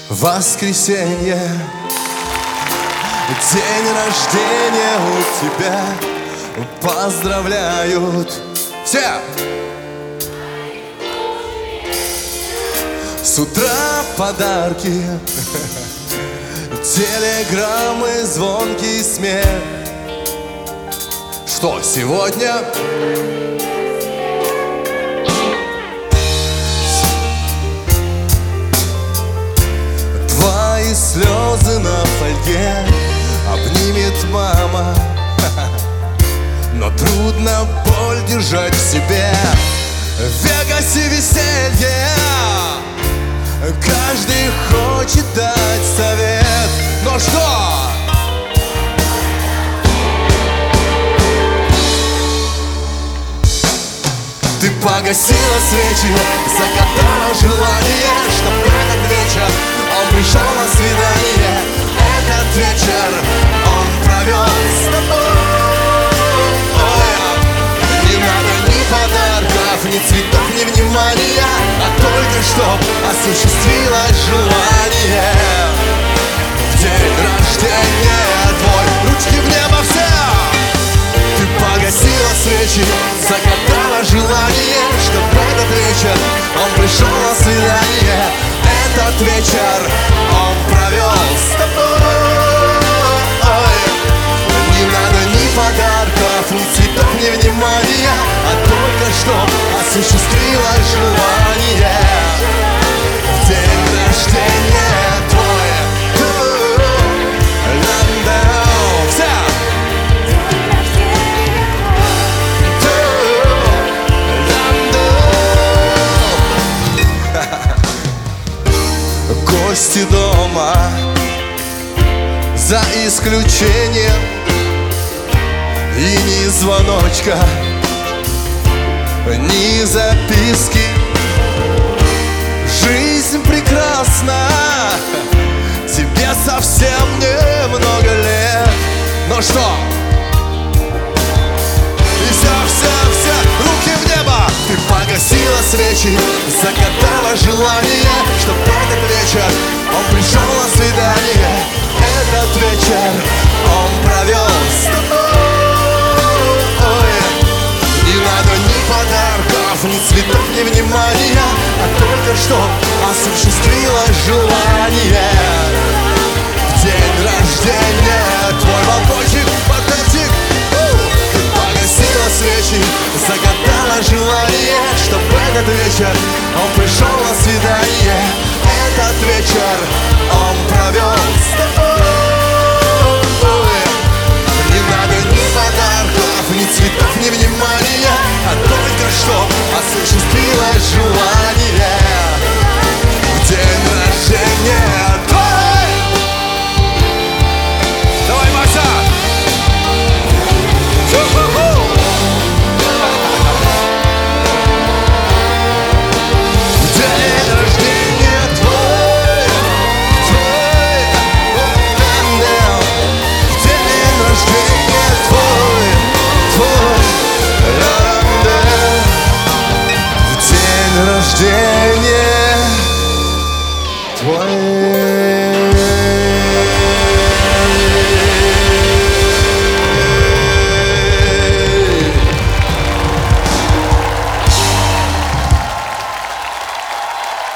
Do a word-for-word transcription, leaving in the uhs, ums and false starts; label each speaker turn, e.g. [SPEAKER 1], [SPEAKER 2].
[SPEAKER 1] Воскресенье, день рождения у тебя, поздравляют все. С утра подарки, телеграммы, звонкий смех. Что сегодня? Твои слезы на фольге обнимет мама, но трудно боль держать в себе. В Вегасе веселье, каждый хочет дать совет. Но что? Ты погасила свечи, загадала желание, чтоб этот вечер он пришел на свидание. Этот вечер он провел с тобой. Не надо ни подарков, ни цветов, ни внимания, а только чтоб осуществилось желание. В день рождения твой, ручки в небо все. Ты погасила свечи, загадала желание, чтоб этот вечер он пришел на свидание. Этот вечер он провел с тобой. Не надо ни подарков, ни цветов, ни внимания, а только чтоб осуществилось желание. В день рождения твой. Все! Гости дома, за исключением и ни звоночка, ни записки. Жизнь прекрасна, тебе совсем немного лет. Но что? И все, все, все, руки в небо. Ты погасила свечи, загадала желание, чтоб этот вечер он пришел на свидание. Этот вечер он провел с тобой. Не надо ни подарков, ни цветов, ни внимания, а только чтоб осуществилось желание. В день рождения твой балкончик, подарчик. Ты погасила свечи, загадала желание, чтоб этот вечер он пришел